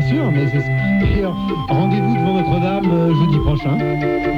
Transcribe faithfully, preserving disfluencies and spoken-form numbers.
bien sûr, mais c'est... D'ailleurs, rendez-vous devant Notre-Dame euh, jeudi prochain.